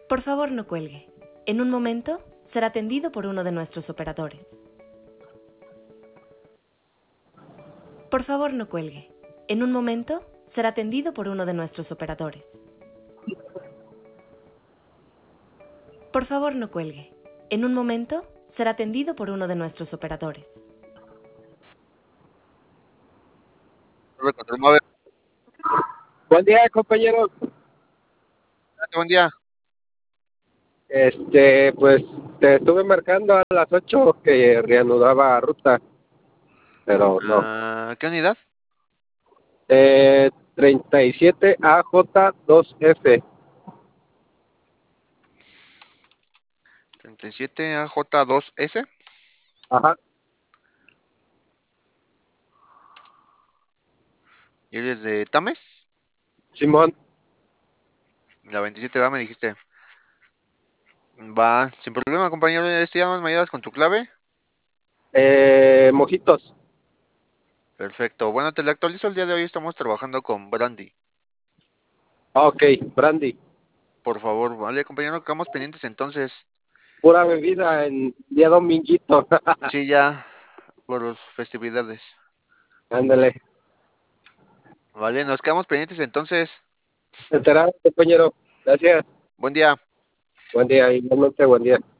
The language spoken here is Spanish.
Por favor, no cuelgue. En un momento será atendido por uno de nuestros operadores. Por favor, no cuelgue. En un momento será atendido por uno de nuestros operadores. Por favor, no cuelgue. En un momento será atendido por uno de nuestros operadores. Control móvil. Buen día, compañeros. Buen día. Pues te estuve marcando a las 8 que reanudaba ruta, pero no. ¿Qué unidad? 37 AJ2F. 37 AJ2S. Ajá. ¿Y eres de Tames? Simón. La 27 va, me dijiste. Va, sin problema, compañero. ¿Me ayudas con tu clave? Mojitos. Perfecto. Bueno, te la actualizo el día de hoy. Estamos trabajando con Brandy. Ok, Brandy. Por favor, vale, compañero, quedamos pendientes entonces. Pura bebida en día dominguito. Sí, ya, por las festividades. Ándale. Vale, nos quedamos pendientes entonces. Enterado, compañero. Gracias. Buen día. Buen día, igualmente buen día.